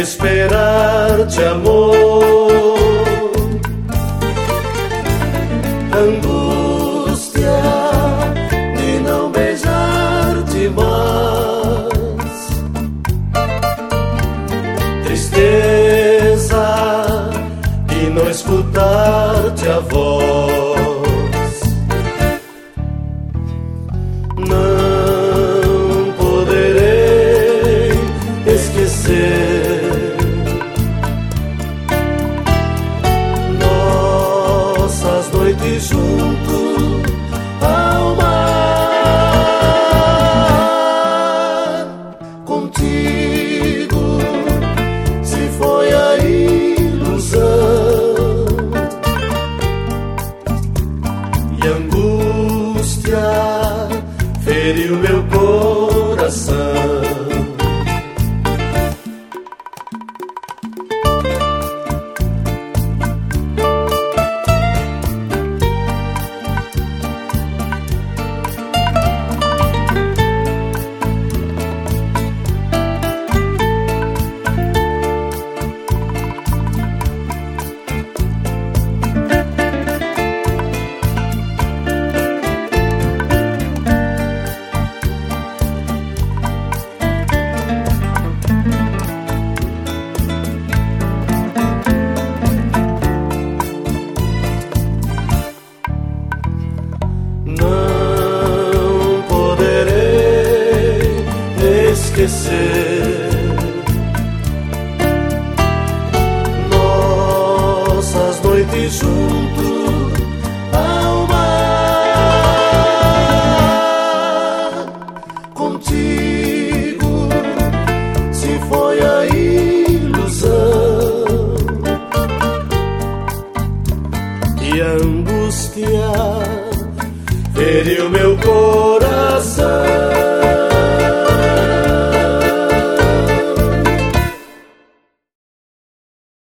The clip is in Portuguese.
esperar-te, amor. Angústia de não beijar-te mais, tristeza de não escutar-te a voz. Não poderei esquecer nossas noites junto ao mar. Contigo se foi a ilusão e a angústia feriu meu coração. Não poderei esquecer nossas noites junto ao mar. Contigo se foi a ilusão e a angústia feriu meu coração.